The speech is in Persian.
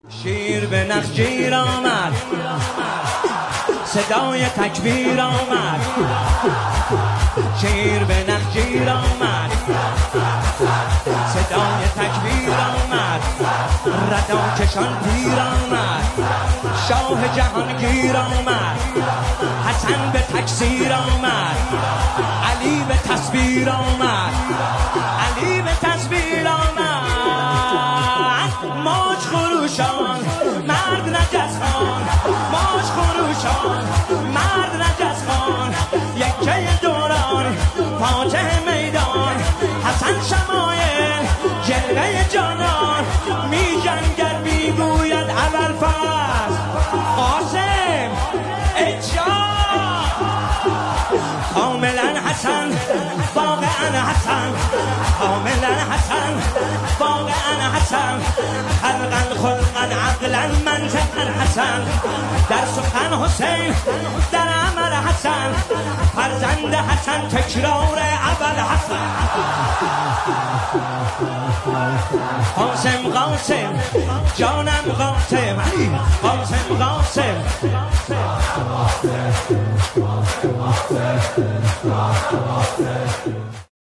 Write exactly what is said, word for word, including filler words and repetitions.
شیر به نخجیر آمد، صدای تکبیر آمد. شیر به نخجیر آمد، صدای تکبیر آمد. ردا کشان پیر آمد، شاه جهانگیر آمد. حسن به تکسیر آمد، علی به تصویر آمد. علی به تصویر آمد. موج خروشان مرد نجس خان، موج خروشان مرد نجس خان. یکه دوران فاتح میدان، حسن شمایل جلوه جانان. می جنگد می گوید ابوالفضل قاسم اجاد. کاملا حسن واقعا حسن، کاملا حسن واقعا حسن. خلقا خلقا عقلا منطقا حسن. در سخن حسین در عمل حسن. فرزند حسن تکرار ابوالحسن. قاسم قاسم جانم قاسم، قاسم قاسم.